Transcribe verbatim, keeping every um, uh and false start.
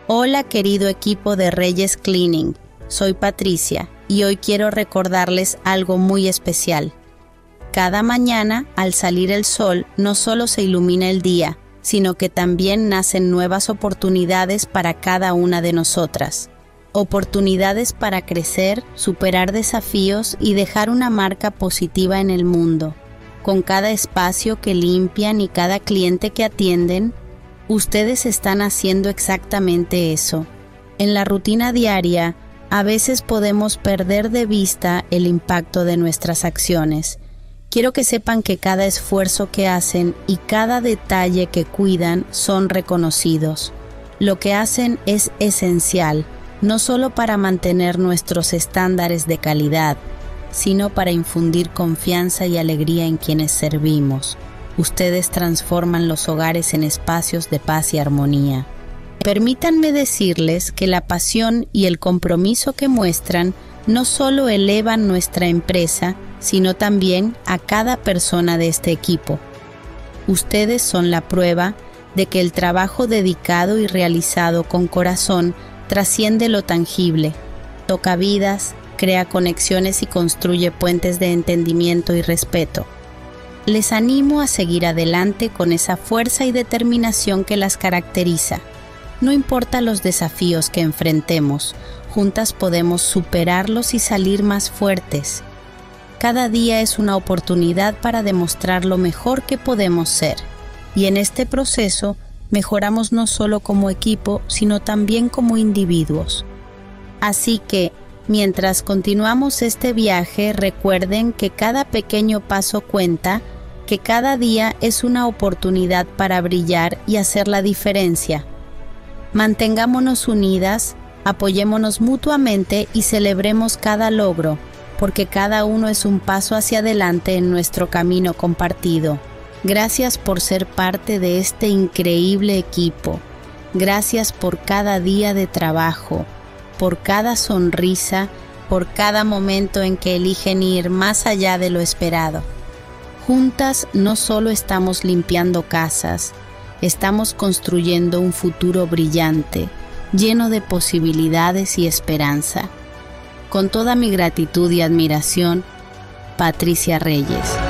Hola querido equipo de Reyes Cleaning, soy Patricia y hoy quiero recordarles algo muy especial. Cada mañana, al salir el sol, no solo se ilumina el día, sino que también nacen nuevas oportunidades para cada una de nosotras. Oportunidades para crecer, superar desafíos y dejar una marca positiva en el mundo. Con cada espacio que limpian y cada cliente que atienden, ustedes están haciendo exactamente eso. En la rutina diaria, a veces podemos perder de vista el impacto de nuestras acciones. Quiero que sepan que cada esfuerzo que hacen y cada detalle que cuidan son reconocidos. Lo que hacen es esencial, no solo para mantener nuestros estándares de calidad, sino para infundir confianza y alegría en quienes servimos. Ustedes transforman los hogares en espacios de paz y armonía. Permítanme decirles que la pasión y el compromiso que muestran no solo elevan nuestra empresa, sino también a cada persona de este equipo. Ustedes son la prueba de que el trabajo dedicado y realizado con corazón trasciende lo tangible, toca vidas, crea conexiones y construye puentes de entendimiento y respeto. Les animo a seguir adelante con esa fuerza y determinación que las caracteriza. No importa los desafíos que enfrentemos, juntas podemos superarlos y salir más fuertes. Cada día es una oportunidad para demostrar lo mejor que podemos ser. Y en este proceso, mejoramos no solo como equipo, sino también como individuos. Así que, mientras continuamos este viaje, recuerden que cada pequeño paso cuenta, que cada día es una oportunidad para brillar y hacer la diferencia. Mantengámonos unidas, apoyémonos mutuamente y celebremos cada logro, porque cada uno es un paso hacia adelante en nuestro camino compartido. Gracias por ser parte de este increíble equipo. Gracias por cada día de trabajo, por cada sonrisa, por cada momento en que eligen ir más allá de lo esperado. Juntas no solo estamos limpiando casas, estamos construyendo un futuro brillante, lleno de posibilidades y esperanza. Con toda mi gratitud y admiración, Patricia Reyes.